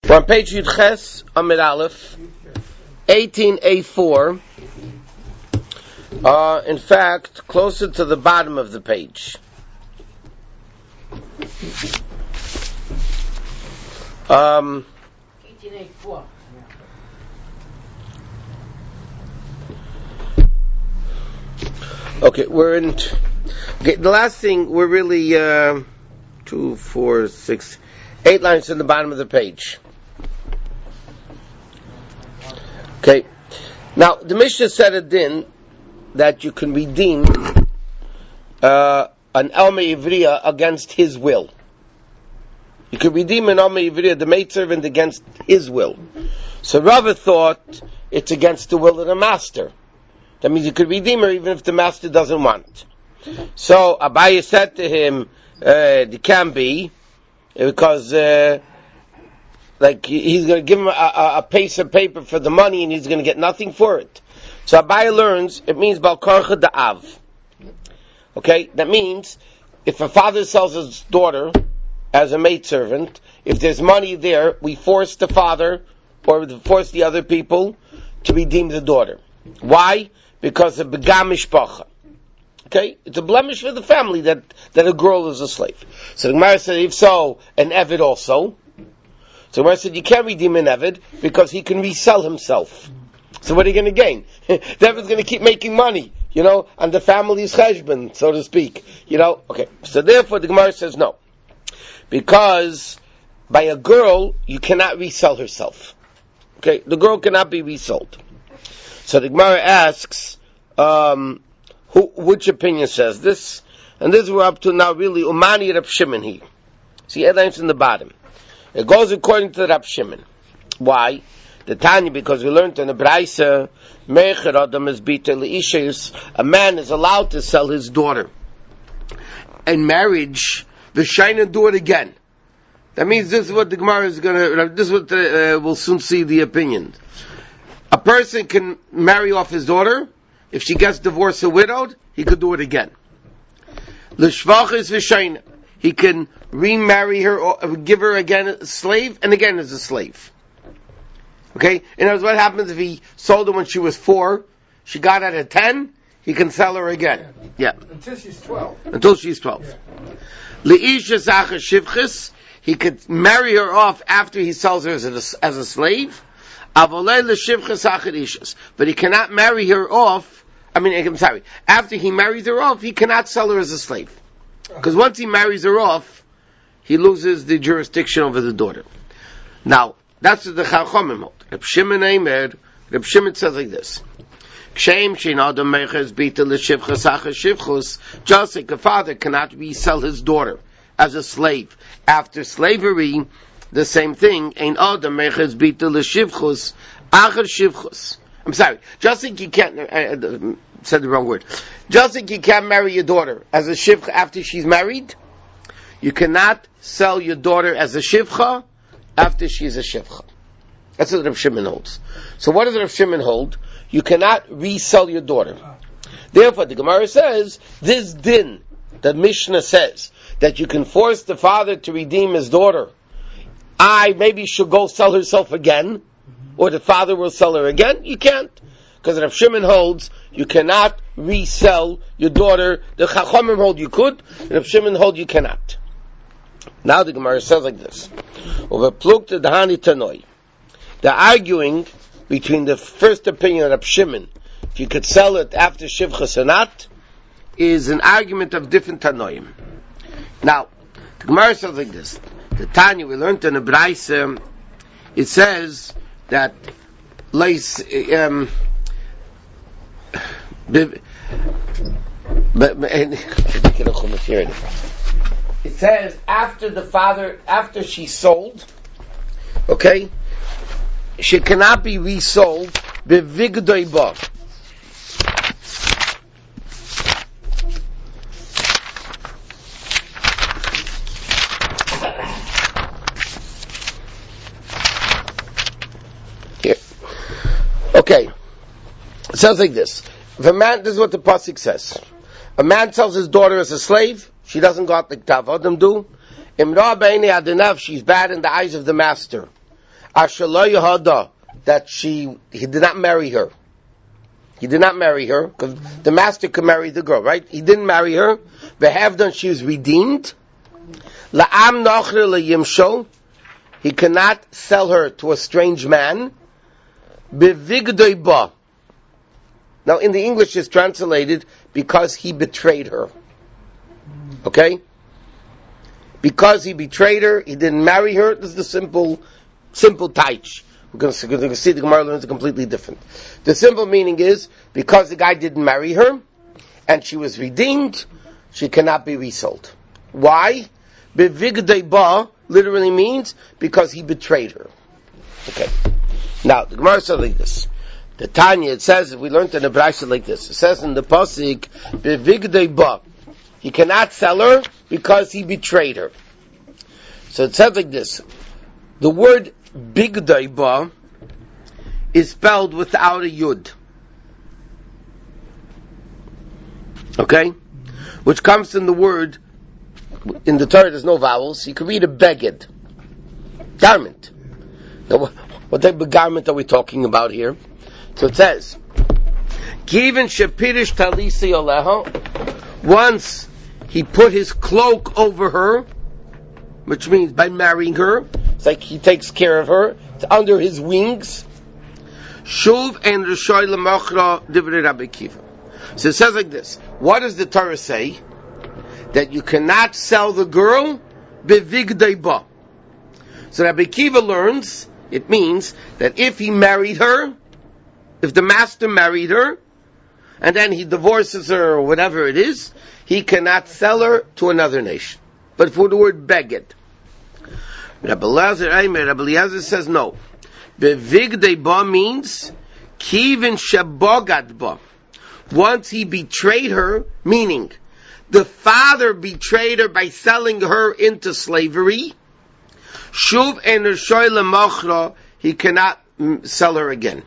We're on page Yud Ches, Amid Aleph, 18A4. In fact, closer to the bottom of the page. Um, 18A4. Okay, we're in. Okay, the last thing, we're really 2, 4, 6, 8 lines in the bottom of the page. Okay, now the Mishnah said a din that you can redeem an Alma Ivriya against his will. You can redeem an Alma Ivriya, the maidservant, against his will. So Rava thought it's against the will of the master. That means you could redeem her even if the master doesn't want. So Abaye said to him, it can be, because he's going to give him a piece of paper for the money and he's going to get nothing for it. So Abaye learns, it means Bal Karcha Da'av. Okay, that means if a father sells his daughter as a maidservant, if there's money there, we force the father or force the other people to redeem the daughter. Why? Because of Begam Mishpacha. Okay? It's a blemish for the family that a girl is a slave. So the Gemara said, if so, an Eved also. So the Gemara said, you can't redeem an Eved because he can resell himself. So what are you going to gain? The Eved's going to keep making money, on the family's cheshbon, so to speak. Okay. So therefore the Gemara says no. Because by a girl, you cannot resell herself. Okay? The girl cannot be resold. So the Gemara asks, which opinion says this? And this we're up to now really, Umani Rab Shimon here. See, headlines in the bottom. It goes according to Rab Shimon. Why? The Tanya, because we learned in the Braisa, a man is allowed to sell his daughter. In marriage, the Shaina do it again. That means this is what the Gemara is this is what we'll soon see the opinion. A person can marry off his daughter. If she gets divorced or widowed, he could do it again. L'shvach is v'shaina. He can remarry her or give her again a slave and again as a slave. Okay? In other words, what happens if he sold her when she was 4, she got out at 10, he can sell her again. Yeah. Until she's 12. Until she's 12. Le'isha zacha shivchis. He could marry her off after he sells her as a slave. But he cannot marry her off. After he marries her off, he cannot sell her as a slave. Because once he marries her off, he loses the jurisdiction over the daughter. Now, that's what the Chachomim hold. Reb Shimon says like this. Just like a father cannot resell his daughter as a slave. After slavery, the same thing. I'm sorry. Just like you can't. Said the wrong word. Just like you can't marry your daughter as a shivcha after she's married, you cannot sell your daughter as a shivcha after she's a shivcha. That's what Rav Shimon holds. So what does Rav Shimon hold? You cannot resell your daughter. Therefore, the Gemara says this din that Mishnah says that you can force the father to redeem his daughter. Maybe she'll go sell herself again, or the father will sell her again. You can't. Because Rav Shimon holds, you cannot resell your daughter. The Chachomim hold you could, and Rav Shimon hold you cannot. Now the Gemara says like this. They're arguing between the first opinion of Rav Shimon, if you could sell it after Shivchas or not, is an argument of different Tanoim. Now, the Gemara says like this. The Tanya we learned in the Braisa, it says that it says after she's sold, okay, she cannot be resold bevigdoi ba. Okay, it sounds like this. If a man, this is what the pasuk says. A man sells his daughter as a slave. She doesn't go out like Tavadim do. Imra b'einei adinav, she's bad in the eyes of the master. Ashalay Yahada, that he did not marry her. He did not marry her, because the master could marry the girl, right? He didn't marry her. Behavdan, she was redeemed. La'am nachre le'yimsho, he cannot sell her to a strange man. Bevigdoi ba. Now in the English it's translated, because he betrayed her. Okay? Because he betrayed her, he didn't marry her. This is the simple taich. We're going to see the Gemara learns it completely different. The simple meaning is, because the guy didn't marry her, and she was redeemed, she cannot be resold. Why? Bevigdei ba literally means, because he betrayed her. Okay. Now, the Gemara says like this. The Tanya, it says, we learned in the Brayso like this. It says in the Pasuk, Bevigdei ba. He cannot sell her, because he betrayed her. So it says like this. The word Bigdei ba is spelled without a yud. Okay? Which comes from the word, in the Torah there's no vowels, you can read a beged. Garment. Now, what type of garment are we talking about here? So it says, Kivin shepirish talisi oleha, once he put his cloak over her, which means by marrying her, it's like he takes care of her, it's under his wings. Shuv and Rishoy Lamachra Divrei Rabbi Kiva. So it says like this. What does the Torah say? That you cannot sell the girl bevigdei ba. So Rabbi Kiva learns, it means that if he married her, if the master married her, and then he divorces her or whatever it is, he cannot sell her to another nation. But for the word beged. Rabbi Eliezer says no. Bevigdei ba means kivin shebogad ba. Once he betrayed her, meaning the father betrayed her by selling her into slavery, shuv en rishoy lemachra, he cannot sell her again.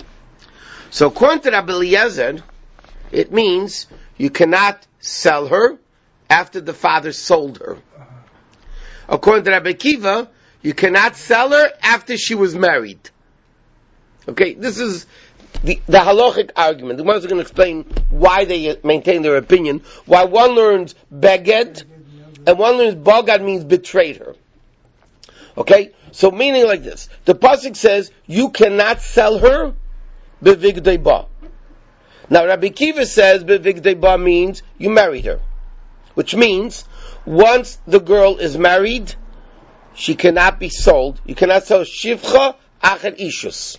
So according to Rabbi Eliezer, it means you cannot sell her after the father sold her. According to Rabbi Kiva, you cannot sell her after she was married. Okay, this is the halachic argument. The Gemara is going to explain why they maintain their opinion. Why one learns beged and one learns bogad means betrayed her. Okay, so meaning like this: the pasuk says you cannot sell her bevigdei ba. Now Rabbi Kiva says bevigdei ba means you married her, which means once the girl is married, she cannot be sold. You cannot sell shivcha acher ishus.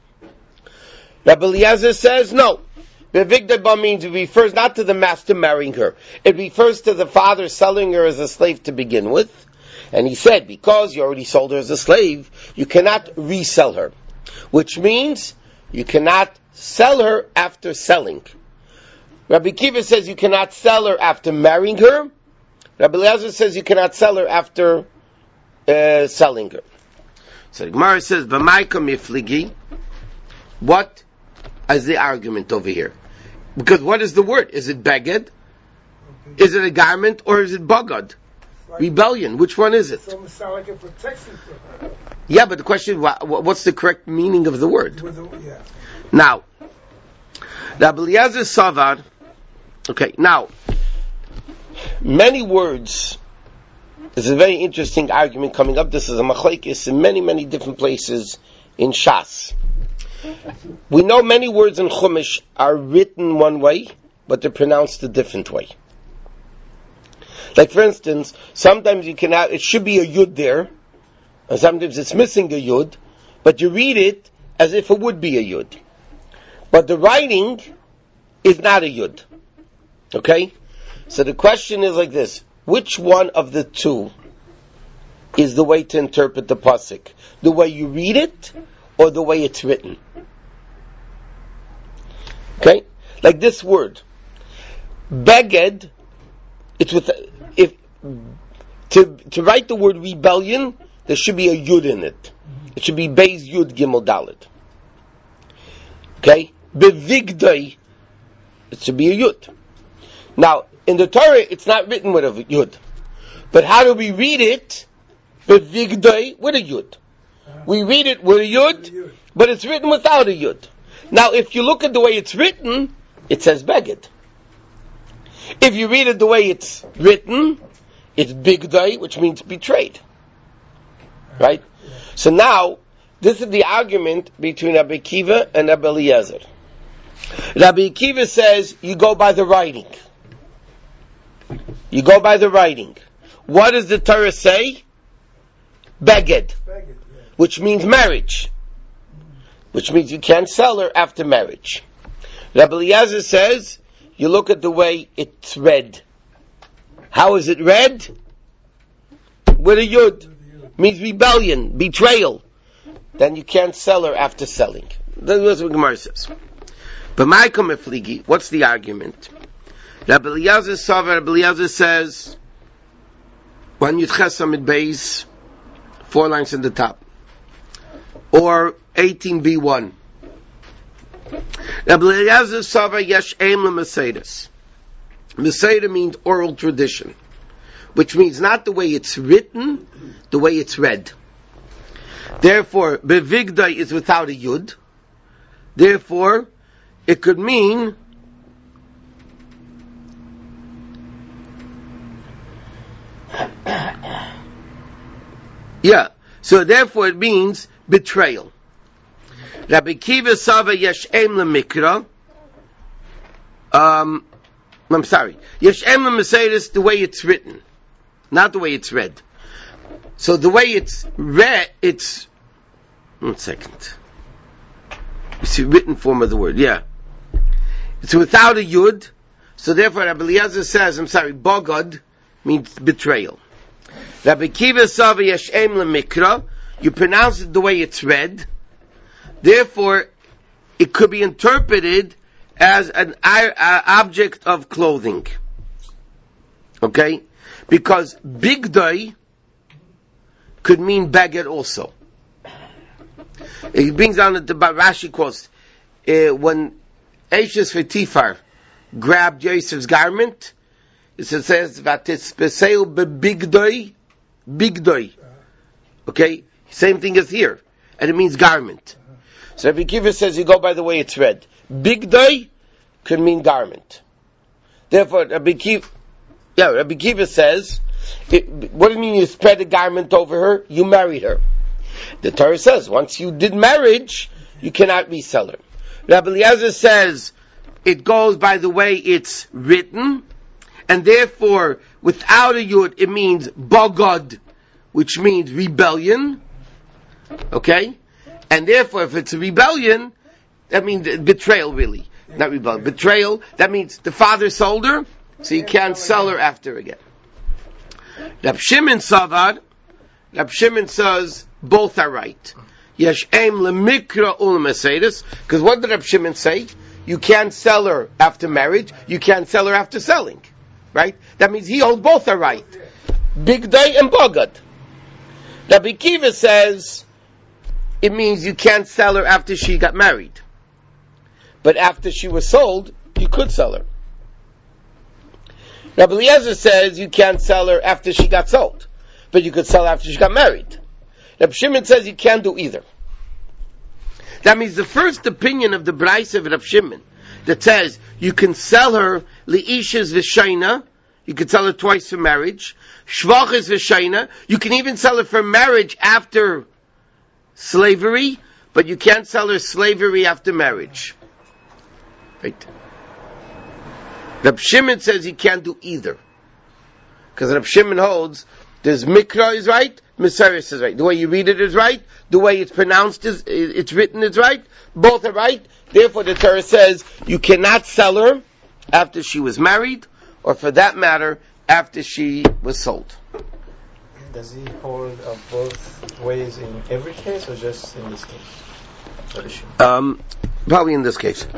Rabbi Eliezer says no. Bevigdei ba means it refers not to the master marrying her. It refers to the father selling her as a slave to begin with. And he said, because you already sold her as a slave, you cannot resell her. Which means you cannot sell her after selling. Rabbi Kiva says you cannot sell her after marrying her. Rabbi Eliezer says you cannot sell her after selling her. So the Gemara says, "B'maika mifligi." What is the argument over here? Because what is the word? Is it beged? Is it a garment or is it bagad? Rebellion. Which one is it? So it sounds like a protection for her. Yeah, but the question: what's the correct meaning of the word? Yeah. Now, Rabbi Eliezer Savar. Okay, now many words. This is a very interesting argument coming up. This is a machlekes in many different places in Shas. We know many words in Chumash are written one way, but they're pronounced a different way. Like for instance, sometimes you can have, it should be a yud there, and sometimes it's missing a yud, but you read it as if it would be a yud. But the writing is not a yud. Okay? So the question is like this: which one of the two is the way to interpret the pasuk? The way you read it, or the way it's written? Okay? Like this word. Beged, it's with, to write the word rebellion, there should be a yud in it. It should be Beis Yud Gimel Dalet. Okay? Bevigdei, it should be a yud. Now, in the Torah, it's not written with a yud. But how do we read it? Bevigdei with a yud. we read it with a yud, but it's written without a yud. Now, if you look at the way it's written, it says beged. If you read it the way it's written, it's bigdai, which means betrayed. Right? So now, this is the argument between Rabbi Akiva and Rabbi Eliezer. Rabbi Akiva says, you go by the writing. You go by the writing. What does the Torah say? Beged. Which means marriage. Which means you can't sell her after marriage. Rabbi Eliezer says, you look at the way it's read. How is it read? With a yud. Means rebellion, betrayal. Then you can't sell her after selling. That's what Gemara says. But Ma'akom Efligi, what's the argument? Rabbi Eliezer says, when Yudches Amid Beis, 4 lines in the top, or 18b1. Rabbi Eliezer Sava Yesh Eim LeMeseides. Meseides means oral tradition, which means not the way it's written, the way it's read. Therefore, Bevigdai is without a yud. Therefore, it could mean so therefore it means betrayal. Rabbi Akiva Sava Yesh Eim LeMikra. I'm sorry. Yesh Eim LeMeseides, the way it's written, not the way it's read. So the way it's read, it's 1 second. You see, written form of the word, it's without a yud. So therefore, Rabbi Eliezer says, bogad means betrayal. Rabbi Akiva Sava Yesh Eim LeMikra. You pronounce it the way it's read. Therefore, it could be interpreted as an object of clothing. Okay? Because bigdai could mean beged also. It brings down the Rashi quotes, when Eishes Fetifar grabbed Yosef's garment, it says, Vatispeseil bebigdai, bigdai. Okay? Same thing as here. And it means garment. So Rabbi Akiva says you go by the way it's read. Bigdai could mean garment. Therefore, Rabbi Akiva says, what do you mean you spread a garment over her? You married her. The Torah says, once you did marriage, you cannot resell her. Rabbi Eliezer says, it goes by the way it's written, and therefore, without a yud, it means bogad, which means rebellion. Okay? And therefore, if it's a rebellion, that means betrayal, really. Not rebellion. Betrayal, that means the father sold her, so you can't sell her after again. Rab Shimon Savad, Rab Shimon says, both are right. Yesh Eim LeMikra ULeMeseides, because what did Rab Shimon say? You can't sell her after marriage, you can't sell her after selling. Right? That means he holds both are right. Bigdai and Bogad. Rabbi Akiva says, it means you can't sell her after she got married. But after she was sold, you could sell her. Rabbi Eliezer says you can't sell her after she got sold. But you could sell her after she got married. Rabbi Shimon says you can't do either. That means the first opinion of the Braisa of Rabbi Shimon that says you can sell her li'ishes v'shayna, you can sell her twice for marriage, shvachas v'shayna, you can even sell her for marriage after slavery, but you can't sell her slavery after marriage. Right? Rab Shimon says he can't do either. Because Rab Shimon holds, there's Mikra is right, Meseides is right. The way you read it is right, the way it's pronounced is, it's written is right, both are right. Therefore the Torah says, you cannot sell her after she was married, or for that matter, after she was sold. Does he hold both ways in every case, or just in this case? Probably in this case.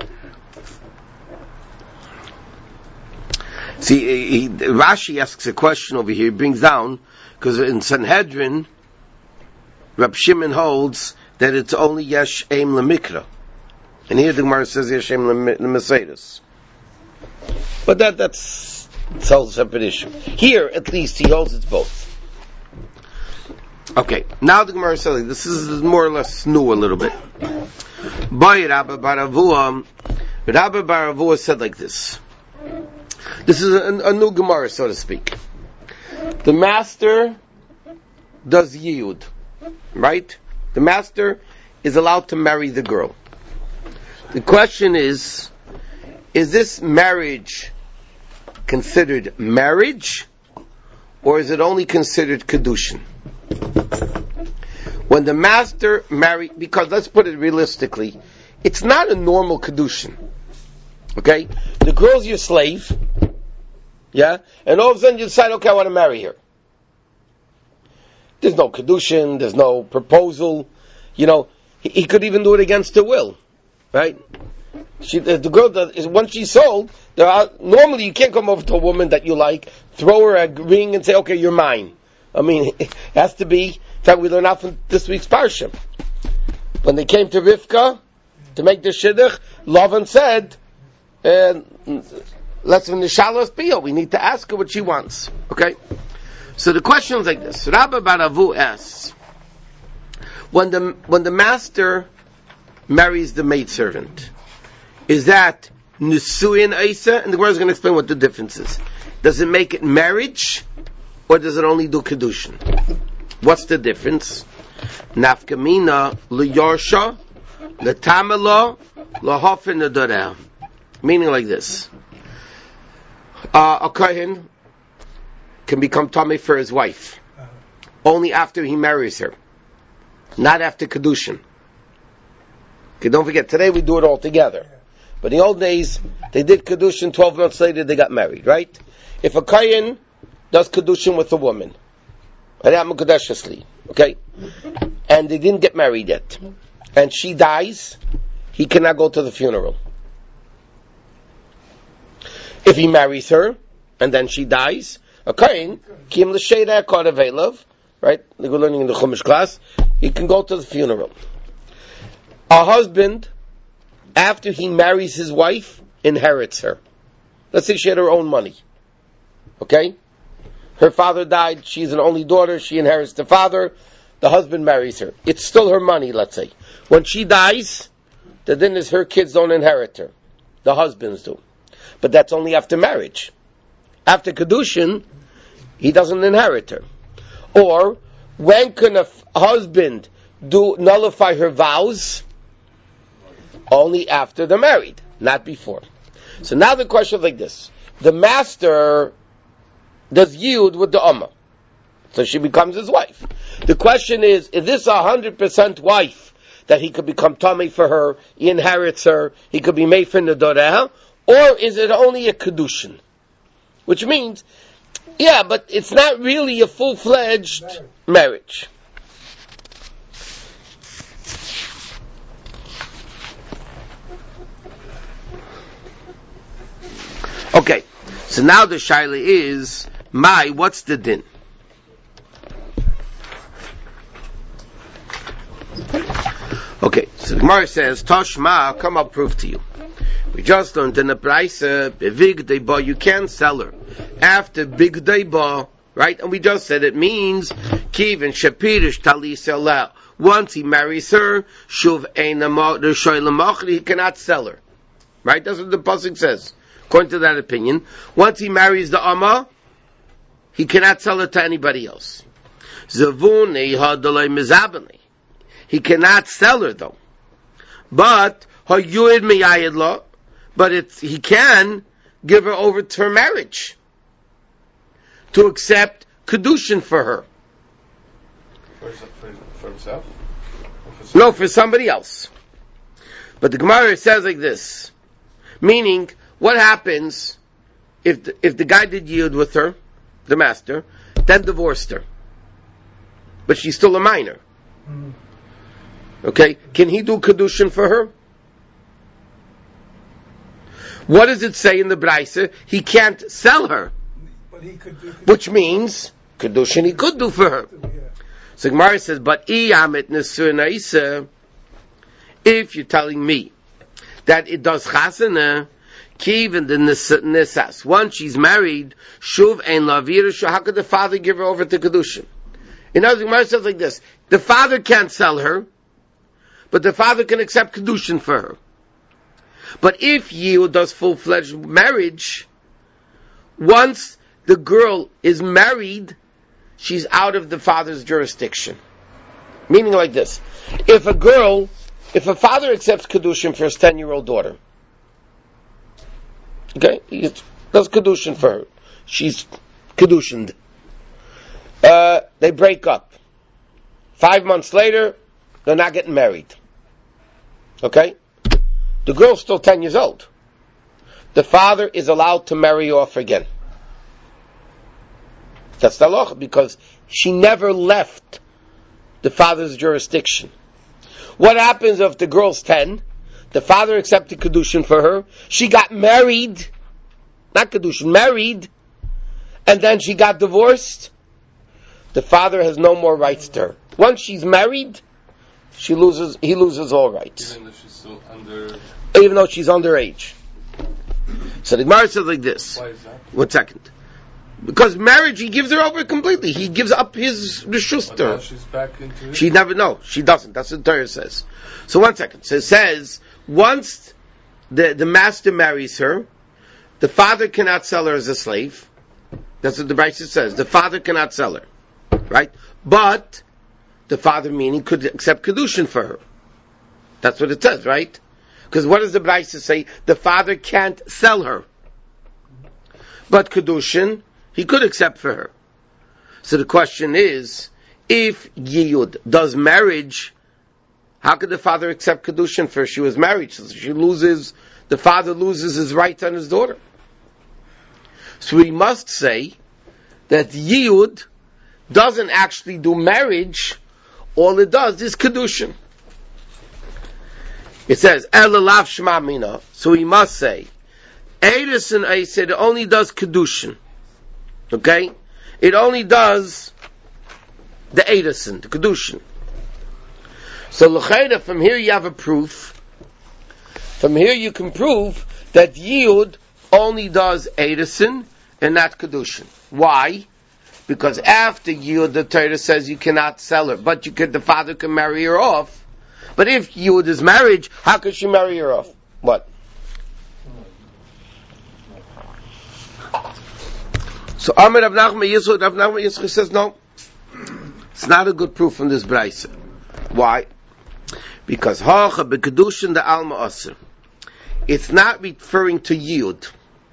See, Rashi asks a question over here. He brings down, because in Sanhedrin, Rab Shimon holds that it's only Yesh Eim LeMikra. And here the Gemara says Yesh Eim LeMeseides. But that's a whole separate issue. Here, at least, he holds it's both. Okay, now the Gemara says this is more or less new a little bit. By Rabbi Baravua said like this. This is a new Gemara, so to speak. The master does yiyud, right? The master is allowed to marry the girl. The question is this marriage considered marriage, or is it only considered kedushin? When the master marries, because let's put it realistically, it's not a normal kedushin. Okay? The girl's your slave, yeah? And all of a sudden you decide, okay, I want to marry her. There's no kedushin, there's no proposal. You know, he could even do it against her will, right? The girl does, once she's sold, normally you can't come over to a woman that you like, throw her a ring and say, okay, you're mine. I mean, it has to be, in fact, we learn out from this week's Parsha. When they came to Rivka to make the shidduch, Lavan said, let's in the shalos pio, we need to ask her what she wants. Okay? So the question is like this. Rabbi Baravu asks, when the master marries the maidservant, is that Nisuin Isa? And the Gemara is going to explain what the difference is. Does it make it marriage, or does it only do kedushin? What's the difference? Nafkamina liyarsha letamela lahafin adorah. Meaning like this: a kohen can become tamei for his wife only after he marries her, not after kedushin. Okay, don't forget, today we do it all together. But in the old days, they did kedushin. 12 months later, they got married. Right? If a kohen does kedushin with a woman, okay, and they didn't get married yet, and she dies, he cannot go to the funeral. If he marries her and then she dies, a kohen kim l'sheida kodevelov, right? We're learning in the Chumash class. He can go to the funeral. A husband, after he marries his wife, inherits her. Let's say she had her own money. Okay? Her father died, she's an only daughter, she inherits the father, the husband marries her. It's still her money, let's say. When she dies, the din is her kids don't inherit her. The husbands do. But that's only after marriage. After kedushin, he doesn't inherit her. Or, when can a husband nullify her vows? Only after they're married, not before. So now the question is like this. The master does yield with the Ummah. So she becomes his wife. The question is this 100% wife that he could become tamei for her, he inherits her, he could be made for Nedorah, or is it only a kedushin? Which means, yeah, but it's not really a full-fledged marriage. Okay, so now the shaila is, what's the din? Okay, so the Gemara says, Toshma, come I'll prove to you. We just learned in the price, big deba, you can't sell her. After big deba, right? And we just said it means, Kivin Shapirish Tali. Once he marries her, Shuv Einamach, he cannot sell her. Right? That's what the pasuk says. According to that opinion, once he marries the Amma, he cannot sell it to anybody else. He cannot sell her though. But he can give her over to her marriage to accept kedushin for her. For himself? No, for somebody else. But the Gemara says like this, meaning, what happens if the guy did yield with her, the master, then divorced her, but she's still a minor? Okay, can he do kedushin for her? What does it say in the Braisa? He can't sell her, But he could do which means kedushin he could do for her. So Gemara says, but if you're telling me that it does chasana, Even the nesas. Once she's married, shuv ein lavir. How could the father give her over to kedushin? In other words, the Gemara says like this: the father can't sell her, but the father can accept kedushin for her. But if Yiyud does full-fledged marriage, once the girl is married, she's out of the father's jurisdiction. Meaning like this: if a father accepts kedushin for his 10-year-old daughter, okay, he does kedushin for her, she's kedushined. They break up. 5 months later, they're not getting married. Okay? The girl's still 10 years old. The father is allowed to marry off again. That's the halacha, because she never left the father's jurisdiction. What happens if the girl's 10, the father accepted kedushin for her, she got married, not kedushin, married, and then she got divorced? The father has no more rights to her. Once she's married, he loses all rights. Even though she's still under... Even though she's underage. So the Gemara says like this. Why is that? 1 second. Because marriage, he gives her over completely. He gives up his reshus But to now her. she's back into it? She never, no, she doesn't. That's what the Torah says. So 1 second. So it says, once the master marries her, the father cannot sell her as a slave. That's what the Brisa says. The father cannot sell her. Right? But the father, meaning, could accept kedushin for her. That's what it says, right? Because what does the Brisa say? The father can't sell her. But kedushin, he could accept for her. So the question is, if Yiyud does marriage, how could the father accept kedushin for her? She was married, so the father loses his rights on his daughter. So we must say that Yiyud doesn't actually do marriage, all it does is kedushin. It says, Elalav Shema Mina, so we must say, Eidus and Eised, it only does kedushin. Okay? It only does the Eidusin, the kedushin. So l'chayda, from here you have a proof. From here you can prove that Yiyud only does Eidusin and not kedushin. Why? Because after Yiyud, the Torah says you cannot sell her, but the father can marry her off. But if Yiyud is marriage, how could she marry her off? What? So Amir Rav Nachman Yitzchak says no. It's not a good proof from this Brisa. Why? Because Hacha bekedushin the Alma Aser. It's not referring to Yiyud.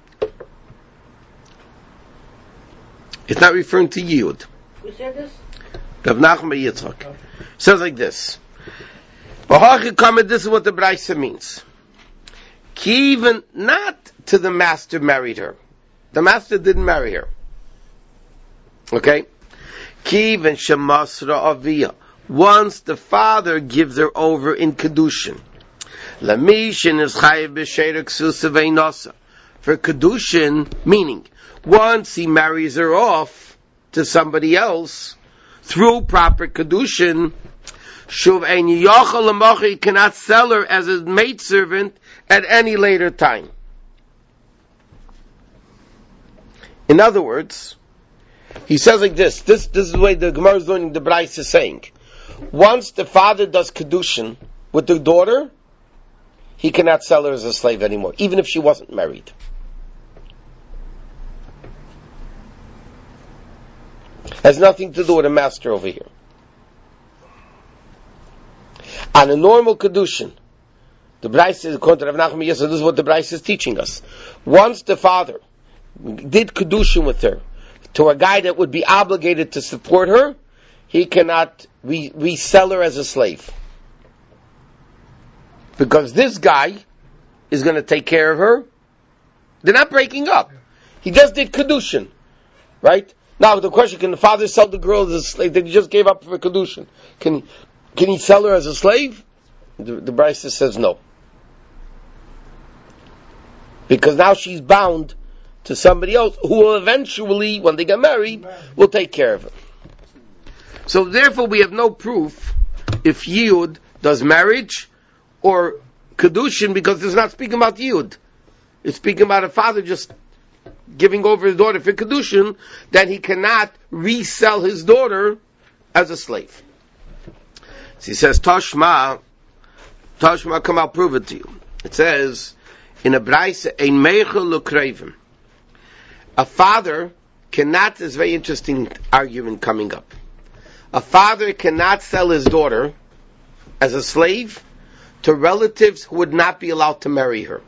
It's not referring to Yiyud. Who said this? Rav Nachman Yitzchak says like this. This is what the Brisa means. Even not to the master married her. The master didn't marry her. Okay? Kivan shemasra aviyah. Once the father gives her over in kedushin, lamishin is chayiv b'sheirek susavei nasa. For kedushin, meaning once he marries her off to somebody else through proper kedushin, shuv ein yachal l'machi, he cannot sell her as a maidservant at any later time. In other words, he says like this. This is the way the Gemara is learning. The Brisa is saying, once the father does kedushin with the daughter, he cannot sell her as a slave anymore, even if she wasn't married. Has nothing to do with a master over here. On a normal kedushin, the Brisa, according to Rav Nachman Yitzchak, this is what the Brisa is teaching us. Once the father did kedushin with her to a guy that would be obligated to support her, he cannot resell her as a slave. Because this guy is going to take care of her. They're not breaking up. He just did kedushin. Right? Now the question, can the father sell the girl as a slave that he just gave up for kedushin? Can he sell her as a slave? The Brisa says no. Because now she's bound to somebody else who will eventually, when they get married, will take care of her. So therefore we have no proof if Yiyud does marriage or kedushin, because it's not speaking about Yiyud. It's speaking about a father just giving over his daughter for kedushin, that he cannot resell his daughter as a slave. So he says, Tashma, come I'll prove it to you. It says, in a Braise, ein meichel l'krevim. A father cannot, there's a very interesting argument coming up. A father cannot sell his daughter as a slave to relatives who would not be allowed to marry her.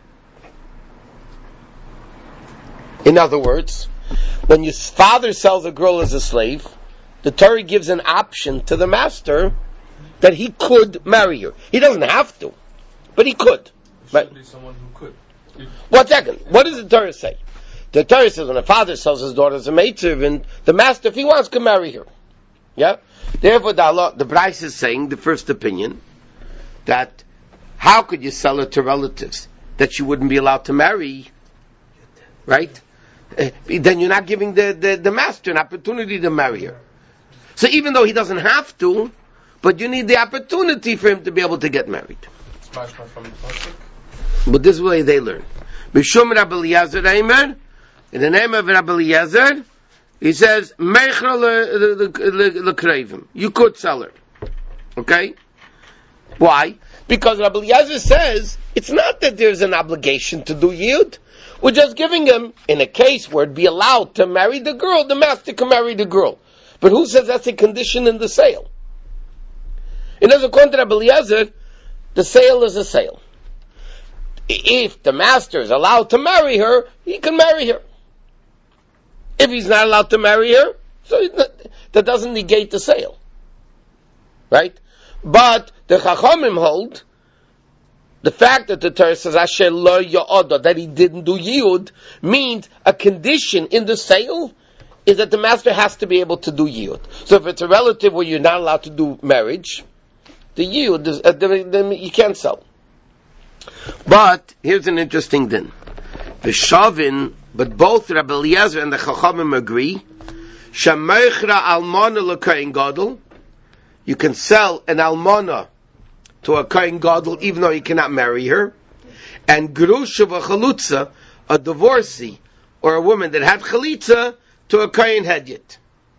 In other words, when your father sells a girl as a slave, the Torah gives an option to the master that he could marry her. He doesn't have to, but he could. Should be someone who could. 1 second. What does the Torah say? The Torah says when a father sells his daughter as a maidservant, the master, if he wants, can marry her. Yeah? Therefore, the Braise is saying, the first opinion, that how could you sell her to relatives that you wouldn't be allowed to marry? Right? Then you're not giving the master an opportunity to marry her. So even though he doesn't have to, but you need the opportunity for him to be able to get married. It's mashma from the pasuk. But this is the way they learn. Mishum Rabbi Eliezer Eimer, in the name of Rabbi Eliezer, he says, Meichra l'krevim. You could sell her. Okay? Why? Because Rabbi Eliezer says, it's not that there's an obligation to do yid. We're just giving him, in a case where it'd be allowed to marry the girl, the master can marry the girl. But who says that's a condition in the sale? In other words, according to Rabbi Eliezer, the sale is a sale. If the master is allowed to marry her, he can marry her. If he's not allowed to marry her, so that doesn't negate the sale. Right? But the Chachamim hold, the fact that the Torah says, Asher lo ya'oda, that he didn't do yiyud, means a condition in the sale is that the master has to be able to do yiyud. So if it's a relative where you're not allowed to do marriage, the yiyud, then you can't sell. But here's an interesting din. The Shavin, but both Rabbi Eliezer and the Chachamim agree, Shamaychra almana l'kain gadol, you can sell an almana to a kain gadol even though you cannot marry her, and grusha v'chalutza, a divorcee or a woman that had chalitza, to a kain hedyet.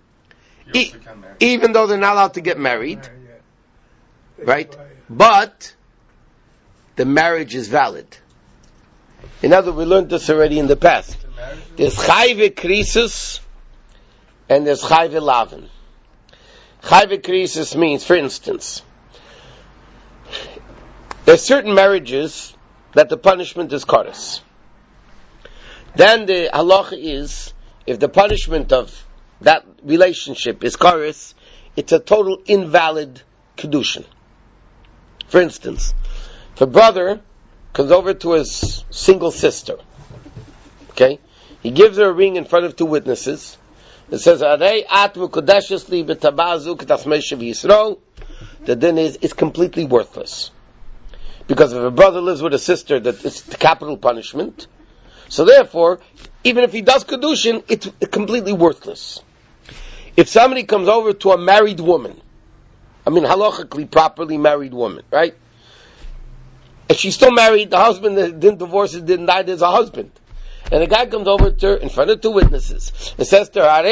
Even though they're not allowed to get married, right? But the marriage is valid. In other words, we learned this already in the past. There's chayve krisus and there's chayve lavin. Chayve krisus means, for instance, there's certain marriages that the punishment is kares. Then the halacha is, if the punishment of that relationship is kares, it's a total invalid kedushin. For instance, if a brother comes over to his single sister, okay, he gives her a ring in front of two witnesses. It says, "Arei at mukodeshes li betabazu k'tasmei shav Yisrael." The din is completely worthless, because if a brother lives with a sister, that it's the capital punishment. So therefore, even if he does kedushin, it's completely worthless. If somebody comes over to a married woman, I mean halachically properly married woman, right? If she's still married, the husband that didn't divorce her, didn't die, there's a husband. And the guy comes over to her in front of two witnesses and says to her,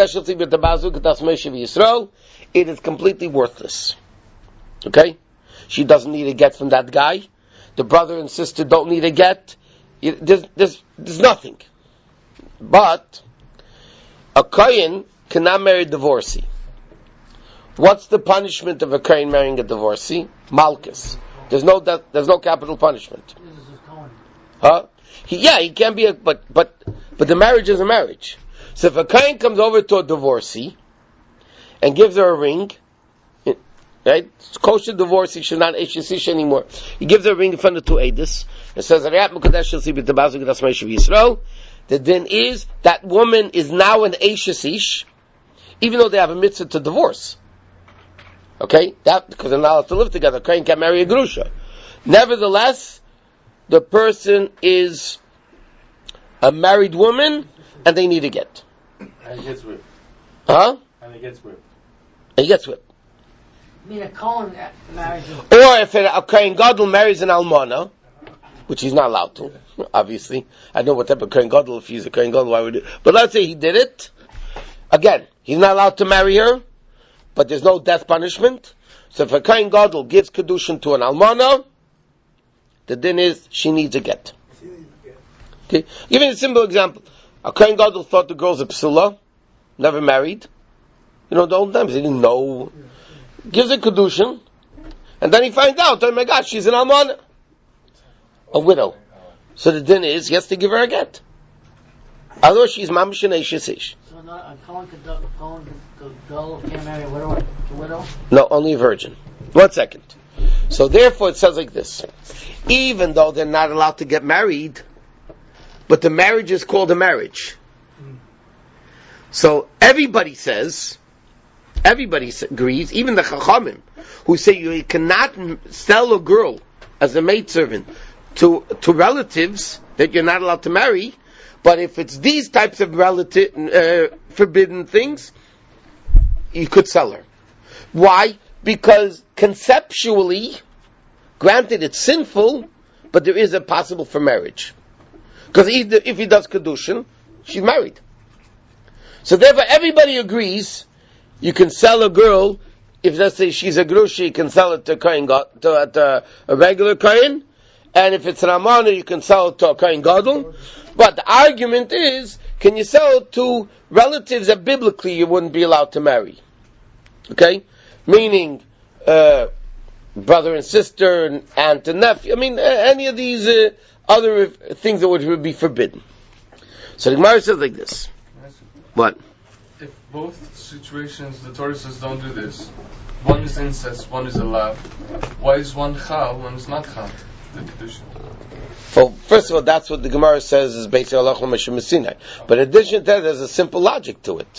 it is completely worthless. Okay? She doesn't need a get from that guy. The brother and sister don't need a get. There's nothing. But a kohen cannot marry a divorcee. What's the punishment of a kohen marrying a divorcee? Malchus. There's no capital punishment. Huh? He can be but the marriage is a marriage. So if a kohen comes over to a divorcee and gives her a ring, right? It's kosher divorcee, she's not Eshes Ish anymore. He gives her a ring in front of two Eidos and says, the din is that woman is now an Eshes Ish, even though they have a mitzvah to divorce. Okay? That, because they're not allowed to live together. Kohen can't marry a grusha. Nevertheless, the person is a married woman, and they need a get. And he gets whipped. Huh? And he gets whipped. He gets whipped. I mean, a Cohen marriage. Or if a Kohen Gadol marries an almana, which he's not allowed to, obviously. I know what type of Kohen Gadol, if he's a Kohen Gadol, why would it? But let's say he did it. Again, he's not allowed to marry her. but there's no death punishment. So if a Kohen Gadol gives kedushin to an almana, the din is she needs a get. Okay, give me a simple example. A Kohen Gadol thought the girl's a psula, never married. You know, the old times he didn't know. Gives a kedushin, and then he finds out, oh my God, she's an almana, a widow. So the din is he has to give her a get. Otherwise, she's mamish and eishes. So not a Kohen Gadol can't marry a widow? No, only a virgin. 1 second. So therefore, it says like this: even though they're not allowed to get married, but the marriage is called a marriage. So everybody agrees, even the Chachamim, who say you cannot sell a girl as a maidservant to relatives that you're not allowed to marry, but if it's these types of forbidden things, you could sell her. Why? Because conceptually, granted it's sinful, but there is a possible for marriage. Because if he does kedushin, she's married. So therefore, everybody agrees you can sell a girl. If let's say she's a grushi, you can sell it to a regular kohen, and if it's an almana, you can sell it to a kohen gadol. But the argument is, can you sell it to relatives that biblically you wouldn't be allowed to marry? Okay, meaning brother and sister, and aunt and nephew. I mean, any of these other things that would be forbidden. So the Gemara says like this. What? If both situations the Torah says don't do this, one is incest, one is allowed, why is one chal, one is not chal? The kedushin. Well, first of all, that's what the Gemara says is based on Halachah Moshe Sinai. But in addition to that, there's a simple logic to it.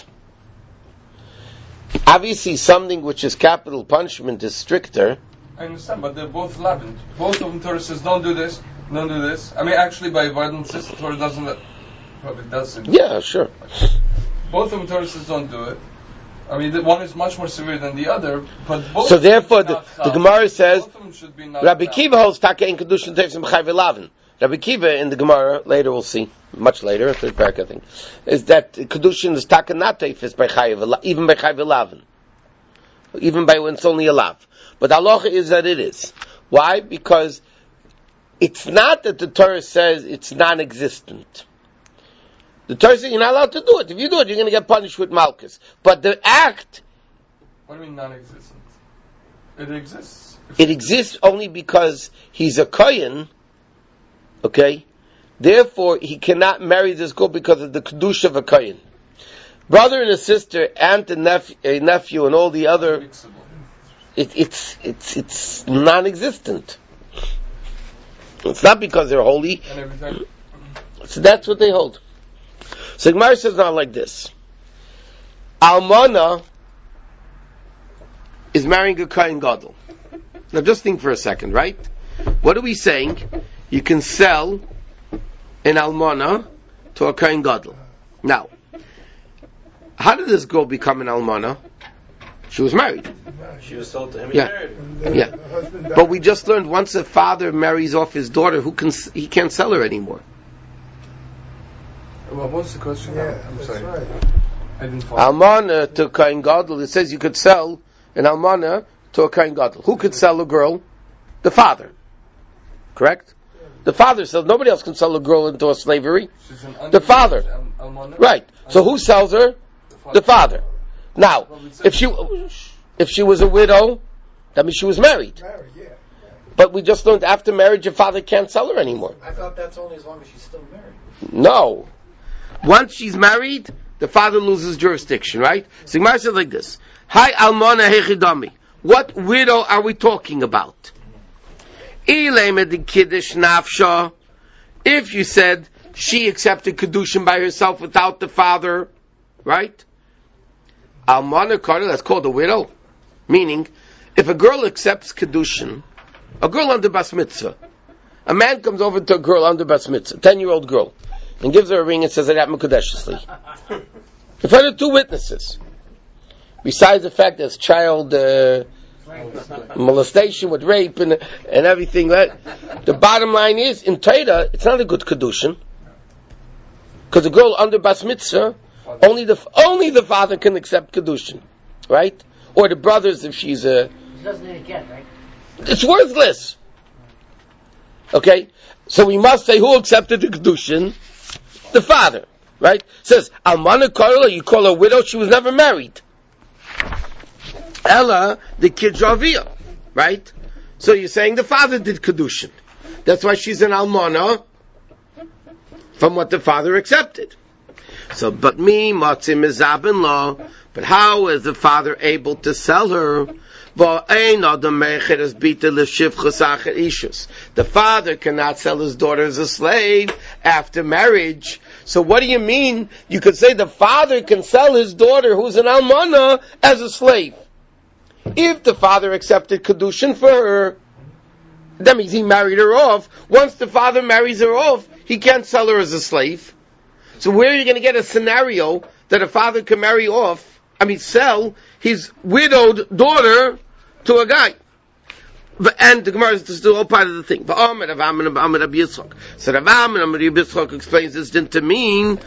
Obviously, something which is capital punishment is stricter. I understand, but they're both lavin. Both of them Torah says don't do this, don't do this. I mean, actually, by avoidance, the Torah doesn't. Probably doesn't. Yeah, sure. Both of them Torah says don't do it. I mean, one is much more severe than the other, but both. So therefore, the Gemara says, both of them should be not Rabbi Kiva holds taka in kedushin teifsim b'chai v'lavin. Rabbi Kiva in the Gemara, later we'll see, much later, third parak I think, is that kedushin is taka not teifis by chai even by chai v'lavin, even by when it's only a lav. But the halacha is that it is. Why? Because it's not that the Torah says it's non-existent. The Torah says you're not allowed to do it. If you do it, you're going to get punished with malchus. But the act... What do you mean non-existent? It exists. It exists only because he's a kohen, okay? Therefore, he cannot marry this girl because of the kedusha of a kohen. Brother and a sister, aunt and nephew, and all the other... It's non-existent. It's not because they're holy. And everything. So that's what they hold. So Gemara says now like this: Almana is marrying a kohen gadol. Now just think for a second, right? What are we saying? You can sell an almana to a kohen gadol. Now, how did this girl become an almana? She was married. She was sold to him. Yeah. But we just learned once a father marries off his daughter, he can't sell her anymore. Well, what's the question now? I'm sorry. Right. I didn't follow. Almana to kohen gadol. It says you could sell an almana to a kohen gadol. Who could sell a girl? The father. Correct? The father sells. Nobody else can sell a girl into a slavery. The father. Right. So who sells her? The father. Now, if she was a widow, that means she was married. Married, yeah. But we just learned after marriage, your father can't sell her anymore. I thought that's only as long as she's still married. No. Once she's married, the father loses jurisdiction, right? So Gemara says like this: Hi almana hechidami. What widow are we talking about? If you said she accepted kedushin by herself without the father, right? Almana kara, that's called a widow. Meaning, if a girl accepts kedushin, a girl under bas mitzvah, a man comes over to a girl under bas mitzvah, 10-year-old girl, and gives her a ring and says, "I got mekudeshesli." In front of two witnesses. Besides the fact there's child molestation with rape and everything, right? The bottom line is, in Torah, it's not a good kedushin. Because a girl under bas mitzvah, only the father can accept kedushin. Right? or the brothers if she's a... She doesn't need a get, right? It's worthless. Okay? So we must say who accepted the Kedushin? The father. Right? It says, Almana Karla, you call her widow, she was never married. Ella, the kid Javia. Right? So you're saying the father did Kedushin. That's why she's an Almana from what the father accepted. So, but me, Matzim is law. But how is the father able to sell her? The father cannot sell his daughter as a slave after marriage. So what do you mean? You could say the father can sell his daughter, who's an almana, as a slave. If the father accepted Kedushin for her, that means he married her off. Once the father marries her off, he can't sell her as a slave. So where are you going to get a scenario that a father can sell his widowed daughter to a guy? And the Gemara is still all part of the thing. So Rav Yitzchak explains this to mean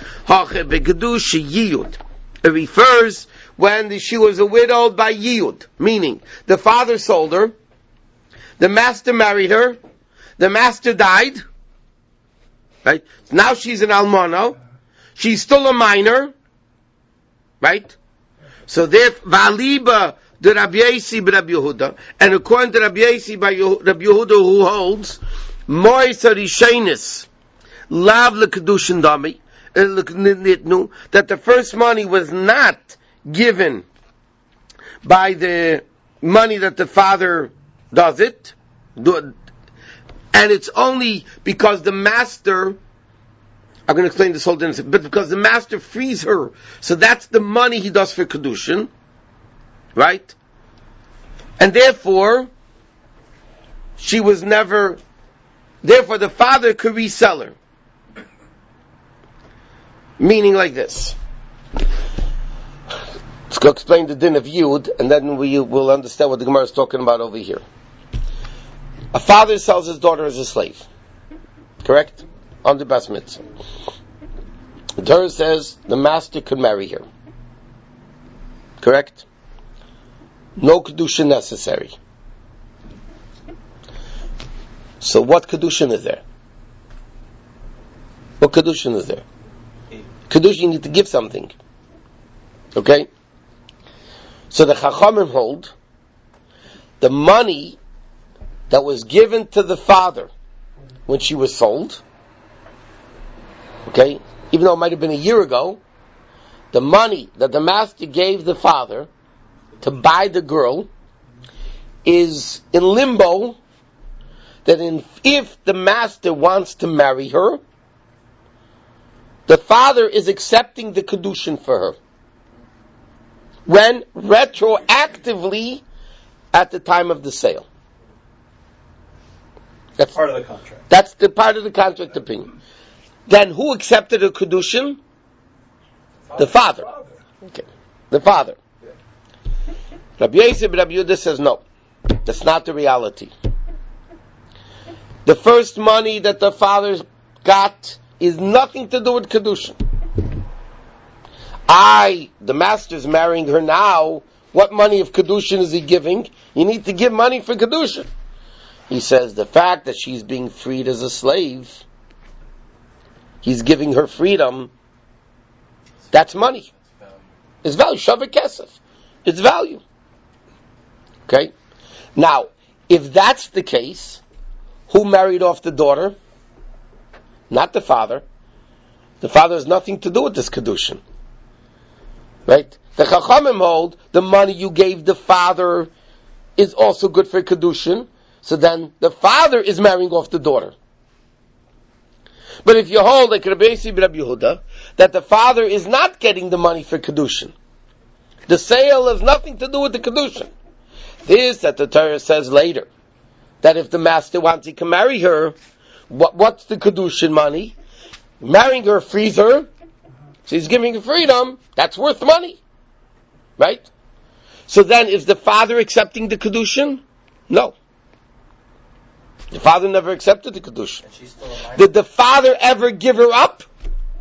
it refers when she was a widowed by Yiyud, meaning the father sold her, the master married her, the master died, right? Now she's an almana, she's still a minor, right? So there, Valiba the Rabbi Yasi by Rabbi Yehuda, and according to Rabbi Yasi by Rabbi Yehuda, who holds Moisa Rishenis Lav LeKedushin Dami, that the first money was not given by the money that the father does it, and it's only because the master, I'm going to explain this whole thing, but because the master frees her, so that's the money he does for Kedushin, right? And therefore, therefore the father could resell her. Meaning like this. Let's go explain the din of Yud, and then we will understand what the Gemara is talking about over here. A father sells his daughter as a slave. Correct? On the Bas Mitzvah. The Torah says the master could marry her. Correct? No Kedushin necessary. So what Kedushin is there? What Kedushin is there? Kedushin, you need to give something. Okay? So the Chachamim hold the money that was given to the father when she was sold, okay, even though it might have been a year ago, the money that the master gave the father to buy the girl is in limbo, that if the master wants to marry her, the father is accepting the Kedushin for her. When retroactively at the time of the sale. That's part of the contract. That's the part of the contract opinion. Then who accepted the Kedushin? The father. Okay. The father. Rabbi Yosef Rabbi Yehuda says no. That's not the reality. The first money that the father got is nothing to do with Kedushin. The master's marrying her now. What money of Kedushin is he giving? You need to give money for Kedushin. He says the fact that she's being freed as a slave, he's giving her freedom, that's money. It's value. Shaveh Kesef. It's value. Okay? Now, if that's the case, who married off the daughter? Not the father. The father has nothing to do with this Kedushin. Right? The Chachamim hold the money you gave the father is also good for Kedushin, so then the father is marrying off the daughter. But if you hold like Rabbi Yossi Rabbi Yehuda, that the father is not getting the money for Kedushin, the sale has nothing to do with the Kedushin. This that the Torah says later, that if the master wants he can marry her, what's the Kedushin money? Marrying her frees her, so he's giving her freedom, that's worth money. Right? So then is the father accepting the Kedushin? No. The father never accepted the Kedushin. Did the father ever give her up?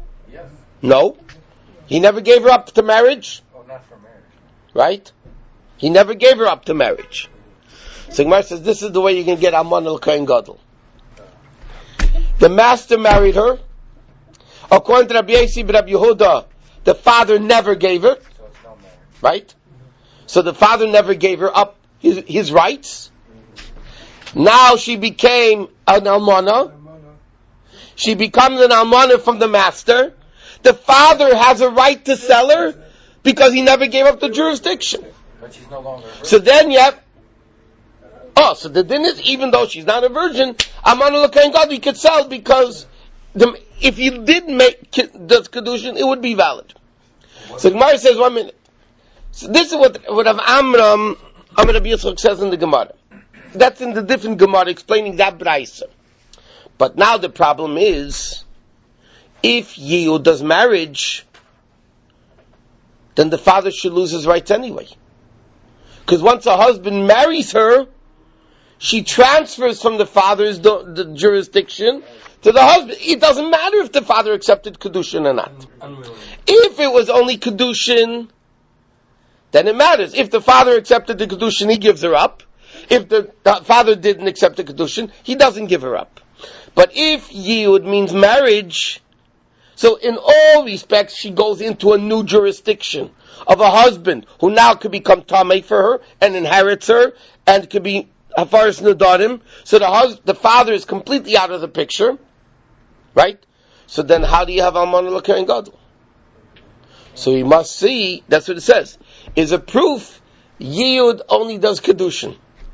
Yes. No. He never gave her up to marriage? Oh, not for marriage. Right? He never gave her up to marriage. So Gemara says this is the way you can get Almana l'Kohen Gadol. The master married her. According to Rabbi Yossi and Rabbi Yehuda, the father never gave her. Right? So the father never gave her up his rights. Now she became an almana. She becomes an almana from the master. The father has a right to sell her because he never gave up the jurisdiction. But she's no longer a virgin. So then you have... so the din is, even though she's not a virgin, almana l'Kohen Gadol he could sell because if he did make the kedushin, it would be valid. So Gemara says, 1 minute. So this is what Rav Amram Rabbi Yitzchak says in the Gemara. That's in the different Gemara explaining that Braisa. But now the problem is, if Yiyud does marriage, then the father should lose his rights anyway. Because once a husband marries her, she transfers from the father's the jurisdiction to the husband. It doesn't matter if the father accepted Kedushin or not. If it was only Kedushin, then it matters. If the father accepted the Kedushin, he gives her up. If the father didn't accept the Kedushin, he doesn't give her up. But if Yiyud means marriage, so in all respects she goes into a new jurisdiction of a husband who now could become Tamei for her and inherits her and could be Hafaris Nadarim. So the father is completely out of the picture. Right? So then how do you have Almana l'Kohen Gadol? So you must see, that's what it says, is a proof Yiyud only does Kedushin.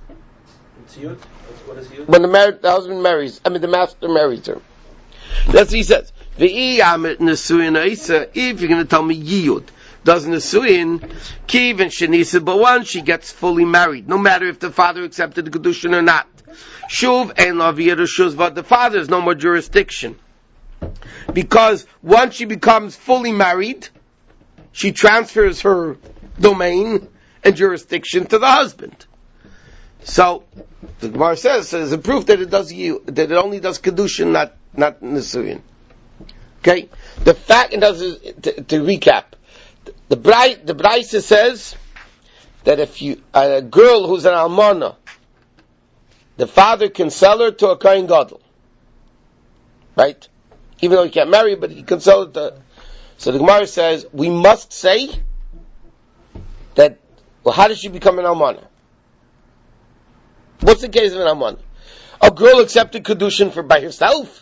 What is Yiyud? When the husband marries, the master marries her. That's what he says. If you're going to tell me Yiyud does Nesuin, Kiv and Shenisa Bawan, she gets fully married, no matter if the father accepted the Kedushin or not. Shuv and Lavir Shuzva, the father has no more jurisdiction. Because once she becomes fully married, she transfers her domain and jurisdiction to the husband. So the Gemara says there's a proof that it only does Kedushin, not Nesuin. Okay, the fact to recap, the Braisa says that if a girl who's an almana, the father can sell her to a Kohen Gadol, right? Even though he can't marry, but he can sell it to. So the Gemara says we must say that. Well, how does she become an almana? What's the case of an almana? A girl accepted Kedushin by herself.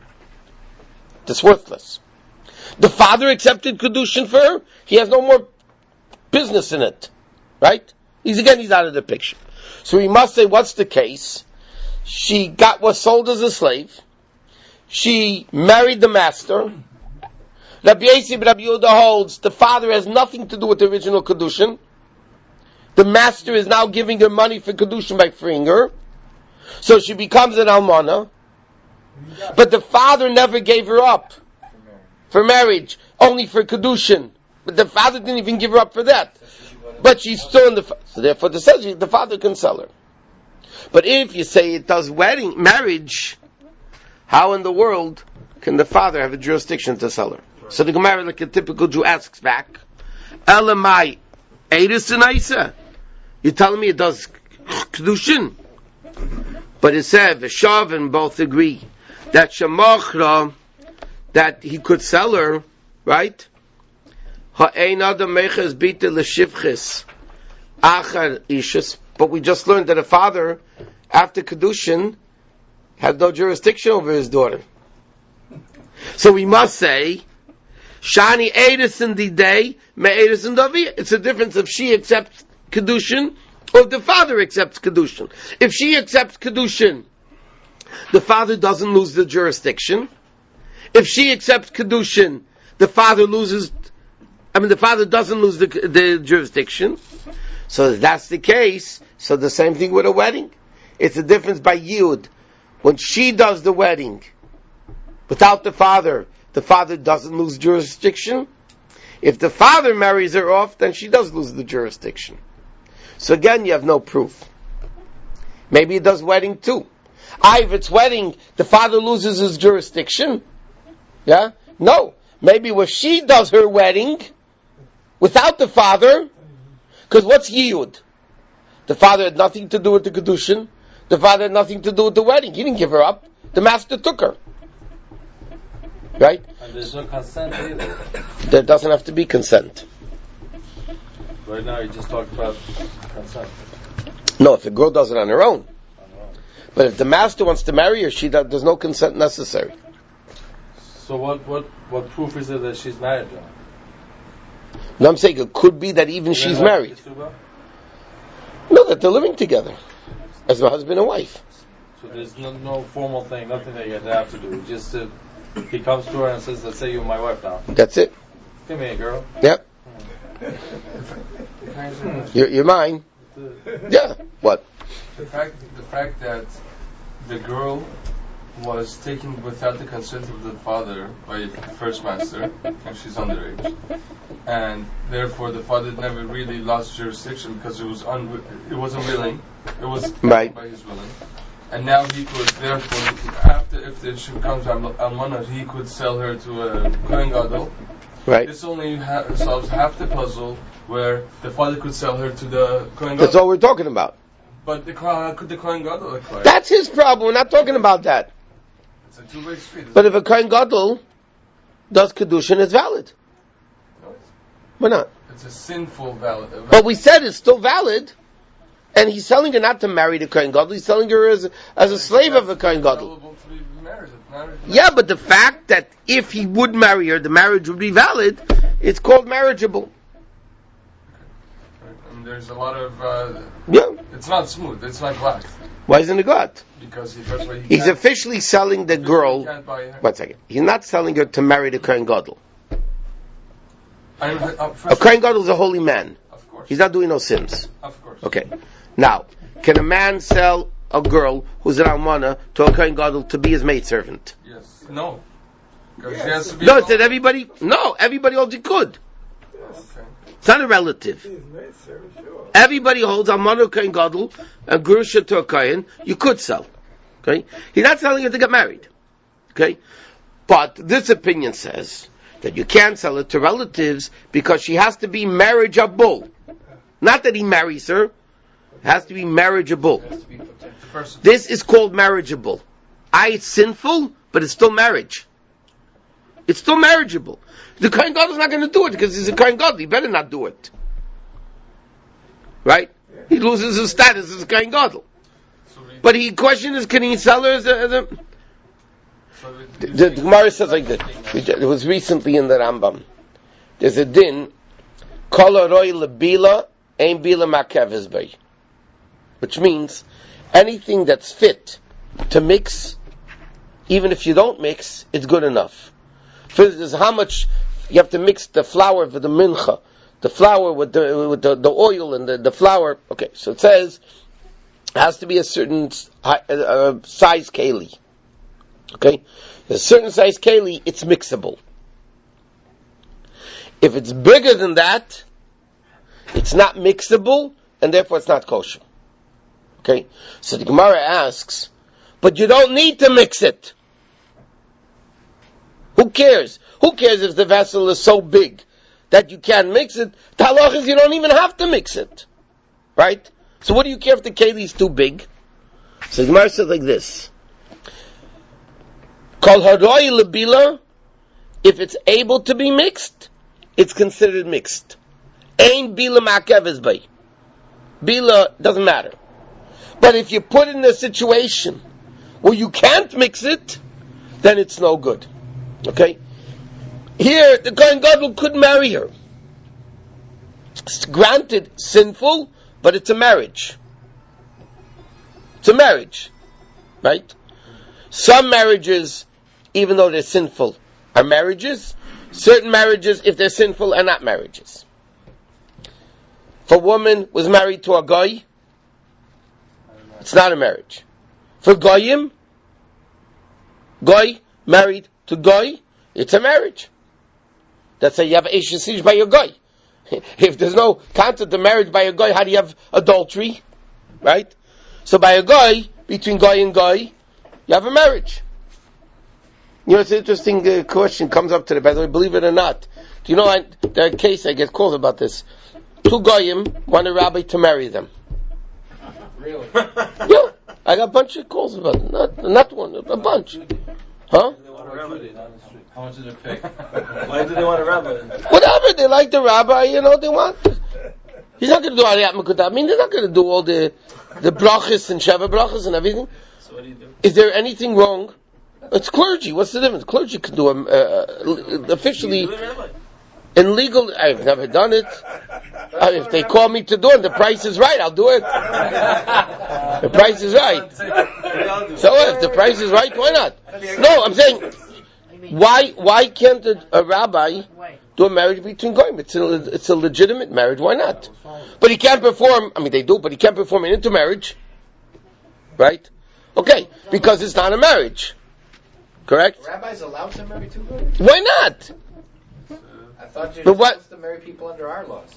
That's worthless. The father accepted Kedushin for her. He has no more business in it. Right? He's out of the picture. So we must say, what's the case? She was sold as a slave. She married the master. Rabbi Yossi and Rabbi Yehuda holds the father has nothing to do with the original Kedushin. The master is now giving her money for Kedushin by freeing her. So she becomes an almana. But the father never gave her up for marriage, only for Kedushin. But the father didn't even give her up for that. But she's still in so therefore the father can sell her. But if you say it does marriage, how in the world can the father have a jurisdiction to sell her? So the Gemara, like a typical Jew, asks back, Elamai, Eidus and Isa. You're telling me it does Kedushin? But it said, Veshav and both agree that Shemachra, that he could sell her, right? But we just learned that a father, after Kedushin, had no jurisdiction over his daughter. So we must say, Shani Eidus in the day, Me Eidus in Davi. It's a difference if she accepts Kedushin or if the father accepts Kedushin. If she accepts Kedushin, the father doesn't lose the jurisdiction. If she accepts Kedushin, the father doesn't lose the jurisdiction. So if that's the case, so the same thing with a wedding. It's a difference by Yiyud. When she does the wedding, without the father doesn't lose jurisdiction. If the father marries her off, then she does lose the jurisdiction. So again, you have no proof. Maybe it does wedding too. If it's wedding, the father loses his jurisdiction. Yeah? No. Maybe when she does her wedding, without the father, because what's Yiyud? The father had nothing to do with the kedushin. The father had nothing to do with the wedding. He didn't give her up. The master took her. Right? And there's no consent either. There doesn't have to be consent. Right now, you just talked about consent. No, if the girl does it on her own. But if the master wants to marry her, there's no consent necessary. So what proof is it that she's married to him? No, I'm saying it could be that even she's married. No, that they're living together as a husband and wife. So there's no formal thing, nothing that you have to do. Just he comes to her and says, "Let's say you're my wife now." That's it. Give me a girl. Yep. You're mine. Yeah. What? The fact that the girl was taken without the consent of the father by the first master, and she's underage, and therefore the father never really lost jurisdiction because it wasn't willing. It was right by his willing, and now he could therefore, if the issue becomes almana, he could sell her to a kohen gadol. Right. This only solves half the puzzle, where the father could sell her to the kohen gadol. That's all we're talking about. But could the kohen gadol acquire? That's his problem. We're not talking about that. It's a two-way street. But if a kohen gadol does kedushin, it's valid. No, Why not? it's a sinful valid. But we said it's still valid, and he's selling her not to marry the kohen gadol. He's selling her as a slave of a kohen gadol. Yeah, but the fact that if he would marry her, the marriage would be valid. It's called marriageable. And there's a lot of. Yeah. It's not smooth. It's not glass. Why isn't it God? Because first of all, he's officially selling the girl. Can't buy her. 1 second. He's not selling her to marry the kohen gadol. A First kohen gadol is a holy man. Of course. He's not doing no sins. Of course. Okay. Now, can a man sell a girl who's an almana to a kohen gadol to be his maidservant? Yes. No. Because she has to be. No, it said everybody. No, everybody holds he could. Okay. It's not a relative. Everybody holds almana kohen gadol and grusha to a kohen. You could sell. Okay, he's not selling it to get married. Okay, but this opinion says that you can't sell it to relatives because she has to be marriageable. Not that he marries her. It has to be marriageable. This is called marriageable. It's sinful, but it's still marriage. It's still marriageable. The kohen gadol is not going to do it because he's a kohen gadol. He better not do it. Right? He loses his status as a kohen gadol. But the question is, can he sell her as a the Gemara says like this. It was recently in the Rambam. There's a din, kol aroi lebila, ein bila makeves bay. Which means, anything that's fit to mix, even if you don't mix, it's good enough. For instance, how much you have to mix the flour for the mincha, the flour with the oil and the flour. Okay, so it says it has to be a certain size keli. Okay, a certain size keli, it's mixable. If it's bigger than that, it's not mixable, and therefore it's not kosher. Okay, so the Gemara asks, but you don't need to mix it. Who cares? Who cares if the vessel is so big that you can't mix it? The halach is you don't even have to mix it. Right? So what do you care if the keli is too big? So the Gemara says like this. Kol haroi lebila, if it's able to be mixed, it's considered mixed. Ein bila ma'akeves bay. Bila doesn't matter. But if you put it in a situation where you can't mix it, then it's no good. Okay? Here, the kohen gadol could marry her. It's granted sinful, but it's a marriage. It's a marriage. Right? Some marriages, even though they're sinful, are marriages. Certain marriages, if they're sinful, are not marriages. If a woman was married to a goy, it's not a marriage. For goyim, goy married to goy, it's a marriage. That's how you have Eish Yisish by your goy. If there's no concept of marriage by a goy, how do you have adultery? Right? So by a goy, between goy and goy, you have a marriage. You know, it's an interesting question comes up today, by the way, believe it or not. Do you know, there are cases I get calls about this. Two goyim want a rabbi to marry them. Really? Yeah, I got a bunch of calls about it. Not one, a bunch. Huh? How much did it pay? Why do they want a rabbi? Whatever, they like the rabbi, they want. He's not going to do Aliyat Mekudah. I mean, they're not going to do all the brachas and Sheva brachas and everything. So what do you do? Is there anything wrong? It's clergy. What's the difference? Clergy can do officially. You do it, rabbi? In legal, I've never done it. If they call me to do it, the price is right, I'll do it. The price is right. So if the price is right, why not? No, I'm saying, why can't a rabbi do a marriage between goyim? It's a legitimate marriage. Why not? But he can't perform. I mean, they do, but he can't perform an intermarriage, right? Okay, because it's not a marriage. Correct? Rabbis allowed to marry two women? Why not? I thought you But were what- supposed to marry people under our laws.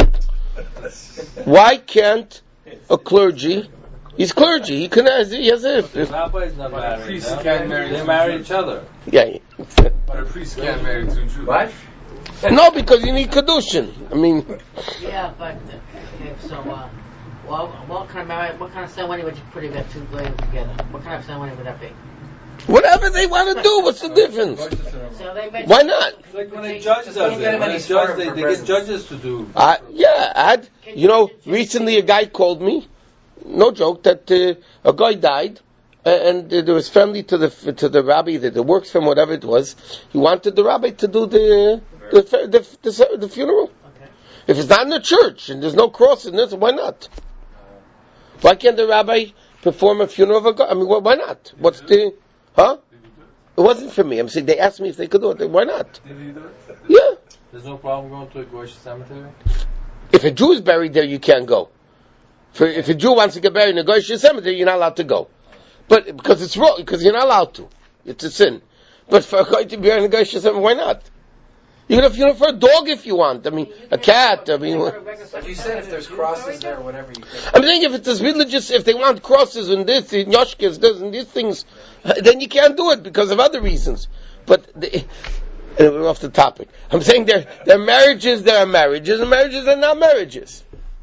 Why can't a clergy? He's clergy. He has a. Rabbi is not married. Priests no? can't marry They two marry Jews. each other. Yeah. But a priest can't marry two Jews. What? No, because you need kedushin. I mean, Yeah, but okay, so what kind of ceremony would you put if you got two goyim together? What kind of ceremony would that be? whatever they want to do. What's the difference? So they mentioned, Why not? It's like when a judge does it. don't get him When any a judge, sperm they for get presents. judges to do. Recently a guy called me, no joke, that a guy died, and there was family to the rabbi that works for him, whatever it was. He wanted the rabbi to do the funeral. Okay. If it's not in the church and there's no cross in this, why not? Why can't the rabbi perform a funeral of a guy? I mean, why not? What's the? Huh? It wasn't for me. I'm saying they asked me if they could do it. Why not? Did you do it? Yeah. There's no problem going to a Goyish cemetery? If a Jew is buried there, you can't go. If a Jew wants to get buried in a Goyish cemetery, you're not allowed to go. But because it's wrong, because you're not allowed to. It's a sin. But for a guy to be buried in a Goyish cemetery, why not? You can have funeral for a dog if you want. I mean, a cat. I mean, But you said if there's crosses there, whatever you can. I'm saying if it's as religious, if they want crosses and this, and yoshkes, this and these things, then you can't do it because of other reasons. But we're off the topic. I'm saying there are marriages, and marriages are not marriages.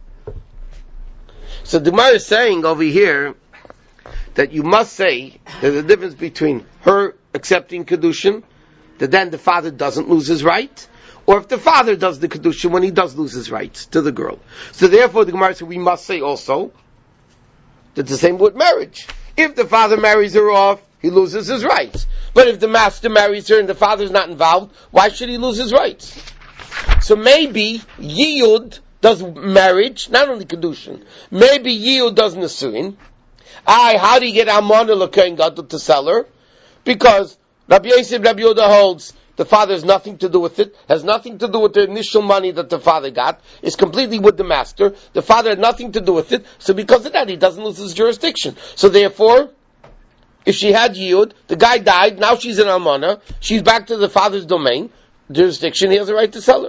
So the Gemara is saying over here that you must say there's a difference between her accepting kedushin, that then the father doesn't lose his right, or if the father does the kedushin when he does lose his rights to the girl. So therefore the Gemara says we must say also that the same with marriage. If the father marries her off, he loses his rights. But if the master marries her and the father is not involved, why should he lose his rights? So maybe Yiyud does marriage, not only kedushin. Maybe Yiyud does nesuin. How do you get Amon L'Kohen Gadol to sell her? Because Rabbi Yosef, Rabbi Yehuda holds the father has nothing to do with it, has nothing to do with the initial money that the father got, is completely with the master. The father had nothing to do with it, so because of that he doesn't lose his jurisdiction. So therefore, if she had Yiyud, the guy died, now she's an Almana, she's back to the father's domain, jurisdiction, he has a right to sell her.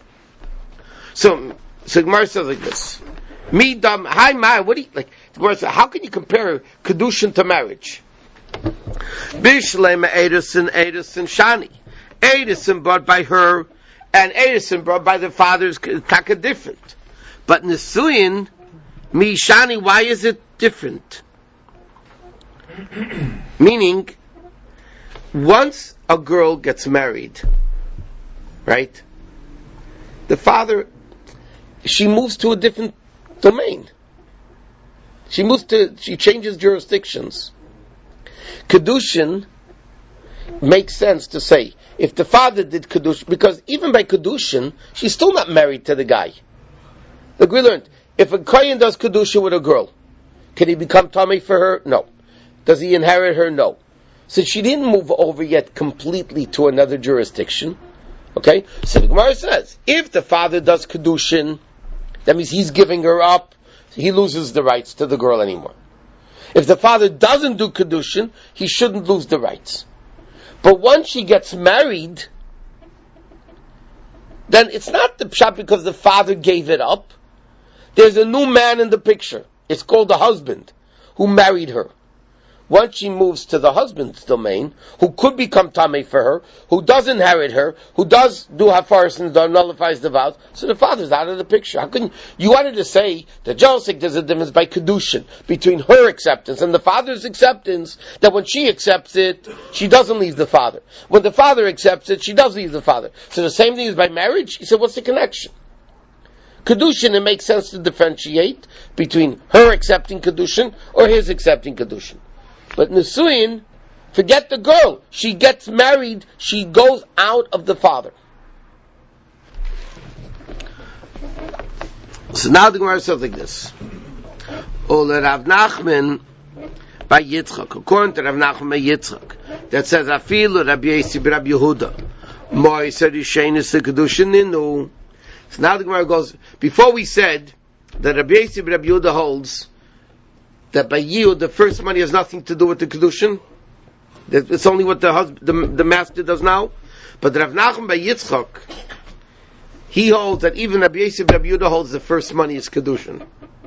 So Gemara says like this. Hi Ma, what do you, like, Gemara says, how can you compare Kedushin to marriage? Bishlema Edison Shani. Edison brought by her, and Edison brought by the father's taka different. But Nesuyin, Mi Shani, why is it different? Meaning, once a girl gets married, right? The father, she moves to a different domain. She changes jurisdictions. Kedushin makes sense to say, if the father did Kedushin, because even by Kedushin, she's still not married to the guy. Like we learned, if a Kohen does Kedushin with a girl, can he become Tomei for her? No. Does he inherit her? No. So she didn't move over yet completely to another jurisdiction. Okay? So the Gemara says, if the father does Kedushin, that means he's giving her up, he loses the rights to the girl anymore. If the father doesn't do Kedushin, he shouldn't lose the rights. But once she gets married, then it's not the pshat because the father gave it up. There's a new man in the picture. It's called the husband who married her. once she moves to the husband's domain, who could become tamei for her, who does inherit her, who does do hafaris and nullifies the vows, so the father's out of the picture. How can you wanted to say that Joseph there's a difference by kedushin between her acceptance and the father's acceptance, that when she accepts it, she doesn't leave the father. When the father accepts it, she does leave the father. So the same thing is by marriage? He said, what's the connection? Kedushin, it makes sense to differentiate between her accepting Kedushin or his accepting Kedushin. But Nisuin, forget the girl. She gets married, she goes out of the father. So now the Gemara says like this. Ola Rav Nachman by Yitzchak. According to Rav Nachman by Yitzchak, that says, Afilu Rabbi Yossi Rabbi Yehuda. Moi said Yishenis the Kedushin Ninu. So now the Gemara goes, before we said that Rabbi Yossi Rabbi Yehuda holds that by Yihud the first money has nothing to do with the Kedushin. That it's only what the master does now. But Rav Nachman by Yitzchak, he holds that even Rabbi Yossi Rabbi Yehuda holds the first money is Kedushin.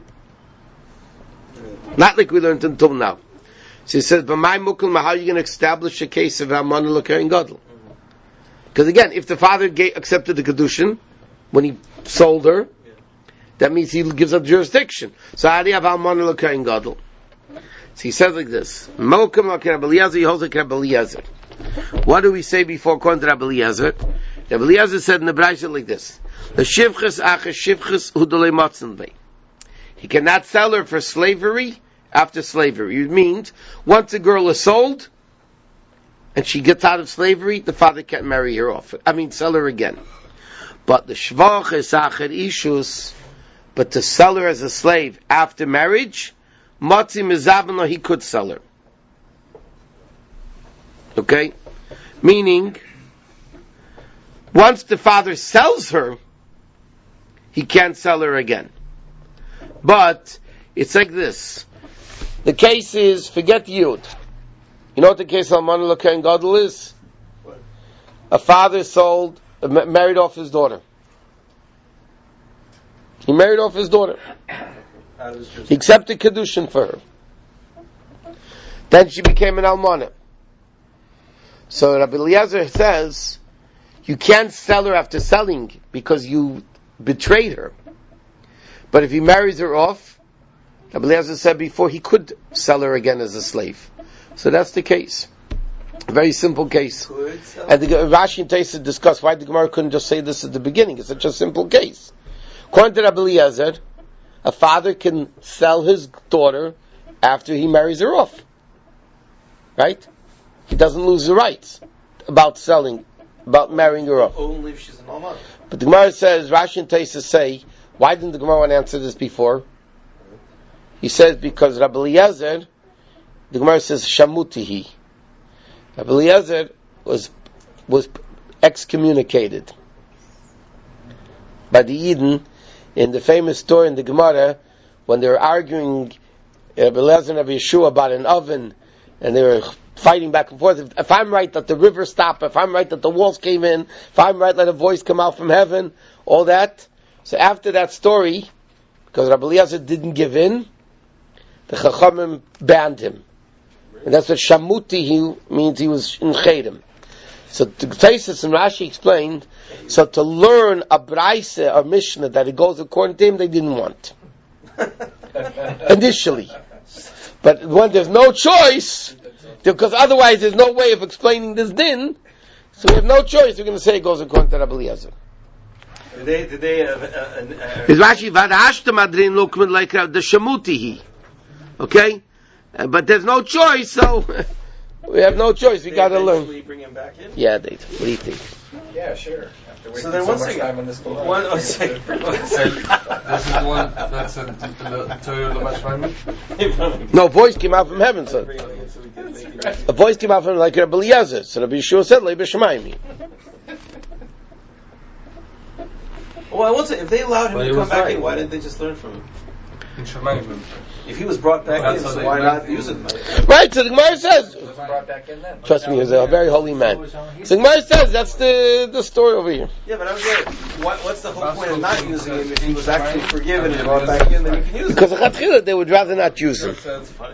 Not like we learned until now. So he says, but my mukul, how are you going to establish a case of Alman L'Kain Gadol? Because again, if the father accepted the Kedushin when he sold her, that means he gives up jurisdiction. So how do you have Alman L'Kain Gadol? So he says like this: Mokum L'Kain Rabbi Eliezer, he holds like Rabbi Eliezer. What do we say before according to Rabbi Eliezer? Rabbi Eliezer said in the Brayso like this: the shivchus acher shivchus hudolei matzenlei. He cannot sell her for slavery after slavery. It means once a girl is sold and she gets out of slavery, the father can't marry her off. Sell her again. But the shvach is acher ishus. But to sell her as a slave after marriage, matzi mizavno, he could sell her. Okay? Meaning, once the father sells her, he can't sell her again. But, it's like this. The case is, forget Yud. You know what the case of Alman L'Kain Gadol is? A father married off his daughter. He married off his daughter. He accepted Kedushin for her. Then she became an almana. So Rabbi Eliezer says, you can't sell her after selling because you betrayed her. But if he marries her off, Rabbi Eliezer said before, he could sell her again as a slave. So that's the case. A very simple case. And the Rashi and Taisa discuss why the Gemara couldn't just say this at the beginning. It's such a simple case. According to Rabbi Eliezer, a father can sell his daughter after he marries her off. Right? He doesn't lose the rights about marrying her off. Only if she's an almana. But the Gemara says, Rashi and Taisa say, why didn't the Gemara want to answer this before? He says, because Rabbi Eliezer, the Gemara says, Shamutihi. Rabbi Eliezer was excommunicated by the Eden in the famous story in the Gemara when they were arguing Rabbi Eliezer and Rabbi Yeshua about an oven, and they were fighting back and forth. If I'm right that the river stopped, if I'm right that the walls came in, if I'm right that a voice come out from heaven, all that. So after that story, because Rabbi Eliezer didn't give in, the Chachamim banned him. And that's what Shamuti means, he was in Chedem. So the Taisus and Rashi explained, so to learn a Braisa or Mishnah that it goes according to him, they didn't want. Initially. But when there's no choice, because otherwise there's no way of explaining this din, so we have no choice, we're going to say it goes according to Rabbi Eliezer. Did they Is Rashi, Vadashta Madrin Lukman like the Shamutihi. Okay? But there's no choice, so we have no choice. We got to learn. Bring him back in? Yeah, what do you think? Yeah, sure. After So then, one second. time on this book. This is the one that's in the Torah L'Mashmanim? No, a voice came out from heaven, son. A voice came out from like Rabbi Eliezer. So Rabbi Yeshua said, Lei b'Shamayim. Well, I won't say, if they allowed him But to he come was back right. in, why didn't they just learn from him? In Shemayim. If he was brought back That's in, how so they why went not in. use him? Right, so the Gemara says, Brought back in then. trust me, he's a very holy man. So the Gemara says, that's the story over here. Yeah, but I was like, what's the whole point of not using him if he was actually forgiven and brought back in? Then you can use him. Because of Chatchila, they would rather not use him.